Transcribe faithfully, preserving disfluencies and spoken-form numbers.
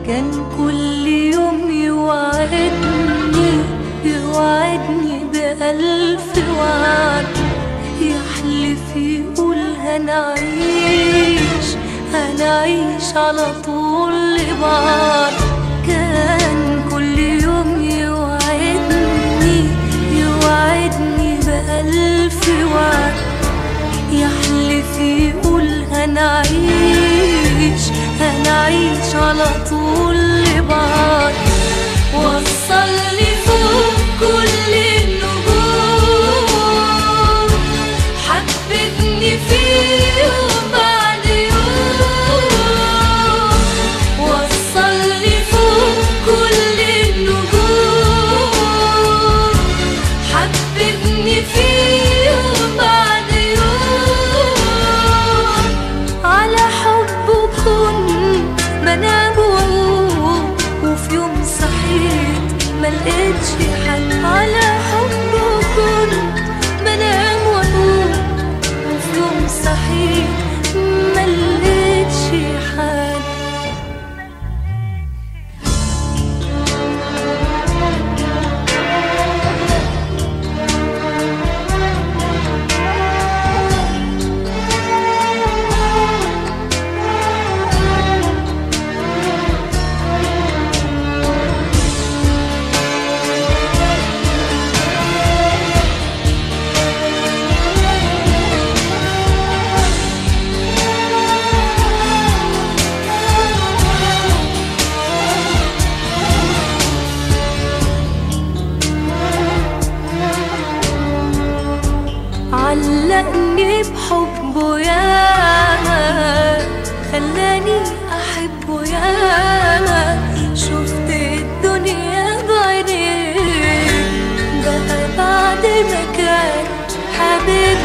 كان كل يوم يوعدني يوعدني بألف وعد، يحلف يقول هنعيش هنعيش على طول لبعض. كان كل يوم يوعدني يوعدني بألف وعد، يحلف يقول هنعيش هنعيش على طول لبعض. وصلني فوق كل النجوم، حببني فيهم بعد يوم. وصلني فوق كل النجوم، حببني فيهم بعد يوم. على حبه كنت بنام واقوم، وفي يوم صحيت ملقتش حد. على حبه كنت بنام واقوم، وفي يوم صحيت ملقتش حد. علقني بحبه ياما، خلاني أحبه ياما. شفت الدنيا بعينيه، بقى بعد ما كان حبيبي